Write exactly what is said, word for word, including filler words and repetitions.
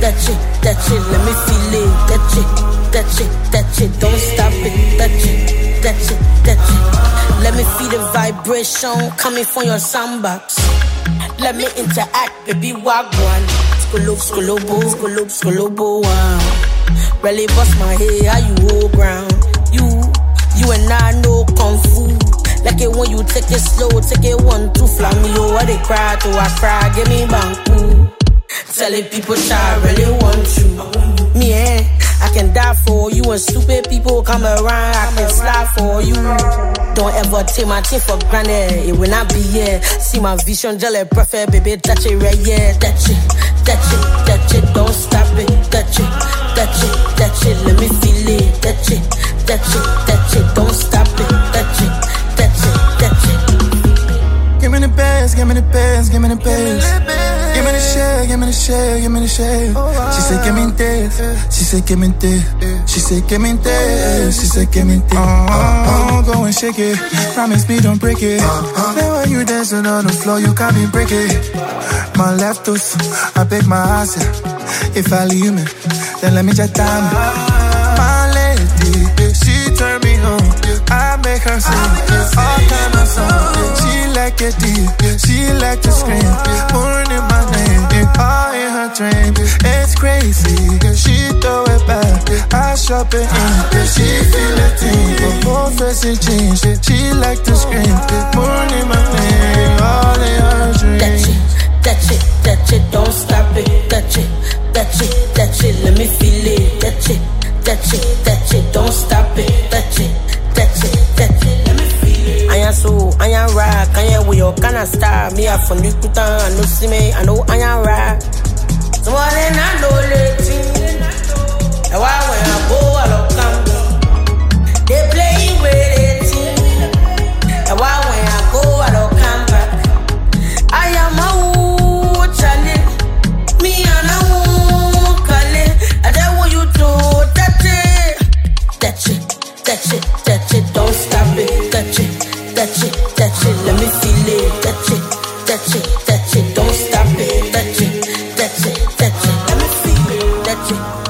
that shit, that shit, let me feel it. That shit, that shit, that shit, don't stop it. That shit, that shit, that shit. Let me feel the vibration coming from your soundbox. Let me interact, baby, wagwan. Skolob, skolobo, skolob, skolobo, wow. Really bust my head, how you hold ground. You, you and I know kung fu. Like it when you take it slow, take it one, two, fly me over they cry, to I cry, give me banku. Telling people I really want you. Me eh, I can die for you and stupid people come around, I can slide for you. Don't ever take my team for granted, it will not be here. See my vision, jelly perfect, baby, touch it right, yeah. That shit, that shit, that shit, don't stop it. That shit, that shit, that shit, let me feel it. That shit, that shit, that shit, don't stop it. That shit, that shit, that shit. Give me the bass, give me the bass, give me the bass. Give me the share, give me the share, give me the share. She said, give me this. She said, give me this. She said, give me this. She said, give me this. Oh, go and shake it. Promise me, don't break it. Then when you dancing on the floor, you can't be break it. My left tooth, I pick my ass. If I leave me, then let me just time. My lady, she turn me on. I make her sing all kind of songs. She like it deep, she like to scream. More in my name, all in her dream. It's crazy, she throw it back, I shop it in. She feel it deep, both faces change. She like to scream. More in my name, all in her dream. That shit, that shit, that shit, don't stop it. That shit, that shit, that shit, let me feel it. That shit, that shit, that shit, don't stop it. That shit, that shit, that shit, let me feel it. I am so, I am rock, I am with your kind of star. Me a from Lukutan, I know see me, I know I am rock. Someone in I know letting. And why when I go, I don't come. They play with it. And why when I go, I don't come back. I am a woo challenge. Me and a woo calling. And then what you do, that shit. That shit, that shit, that shit, don't stop it. That shit, that shit, that shit, let me feel it. That shit, that shit, that shit, don't stop it. That shit, that shit, that shit, let me feel it. That shit.